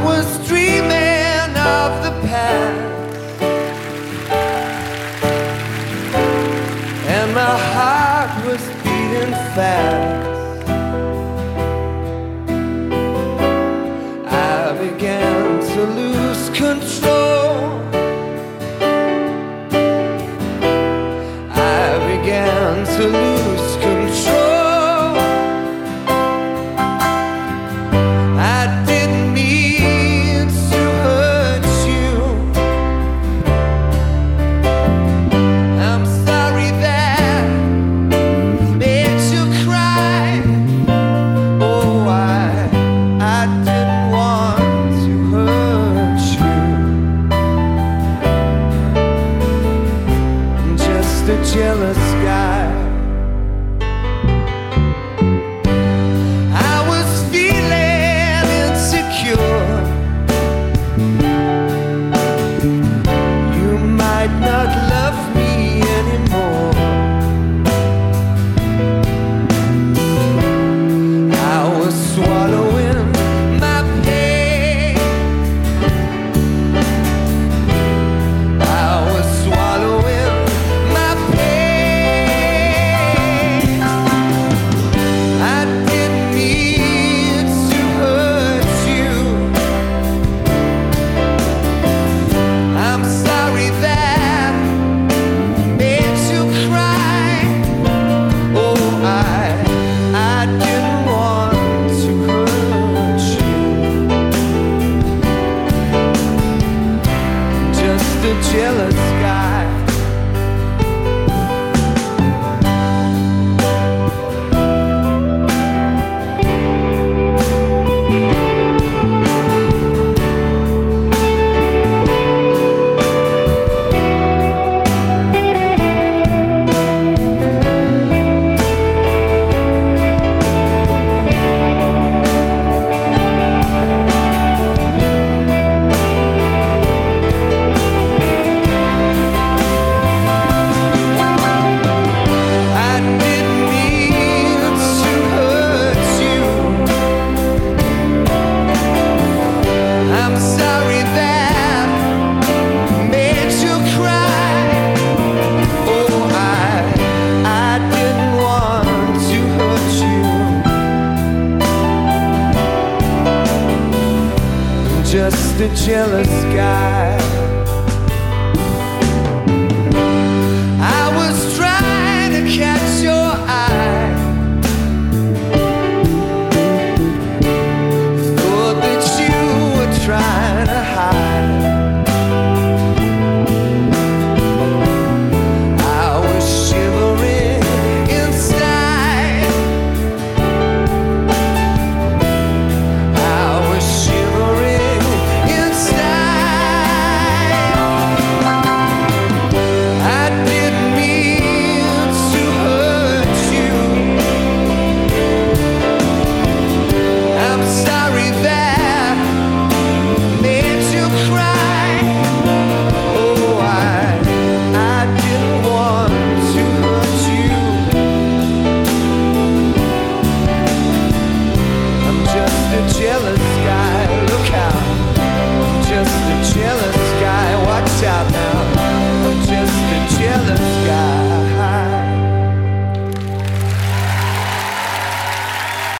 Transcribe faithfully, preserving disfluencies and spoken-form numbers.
was dreaming of the past, and my heart was beating fast. I began to lose control. I began to lose control. I didn't mean to hurt you. I'm sorry that made you cry. Oh, I, I didn't want to hurt you. I'm just a jealous guy. I was feeling insecure. You might not love me anymore. I was swallowing my pain. I was swallowing my pain. I didn't mean to hurt you. I'm sorry that made you cry. Oh, I, I didn't want to hurt you. Just a jealous guy. I didn't mean to hurt you. I'm sorry that made you cry. Oh, I, I didn't want to hurt you. I'm just a jealous guy.